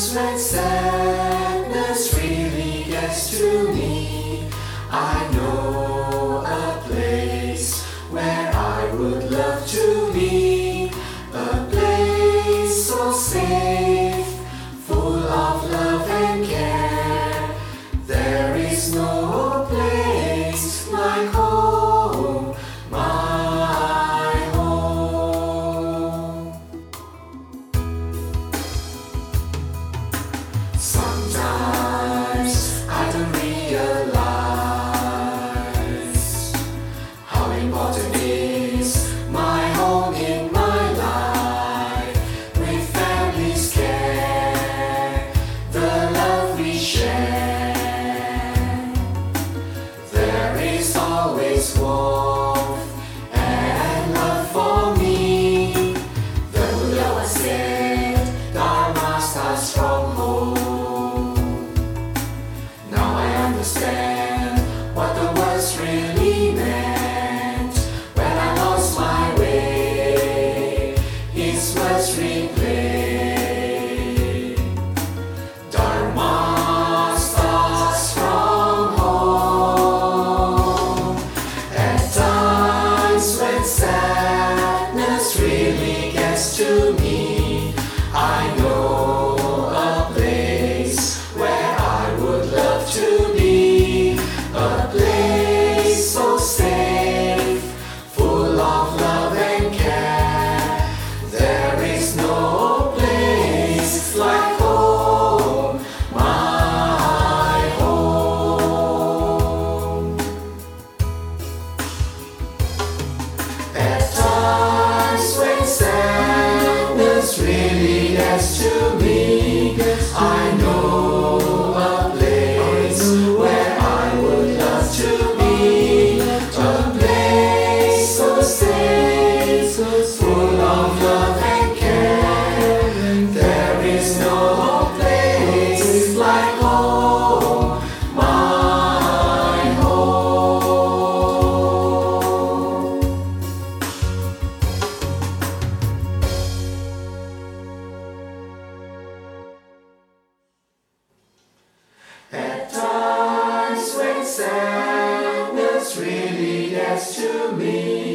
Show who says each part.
Speaker 1: times when sadness really gets to me, I know a place where I would love to be, a place so safe, full of love and care. There is no place like home, my home. Sometimes I don't realize how important is my home in my life. With family's care, the love we share, there is always warmth and love for me. The Buddha said, Dharma starts from home. Now I understand what the words really meant when I lost my way. His words replay. Dharma starts from home. At times when sadness really gets to me, I know a place where I would love to be, a place so safe, full of love and care. There is no place like home, my home. At times when sadness really gets to me, I know a place where I would love to be, a place so safe, full of love and care. There is no place like home, my home. At times when sadness really gets to me,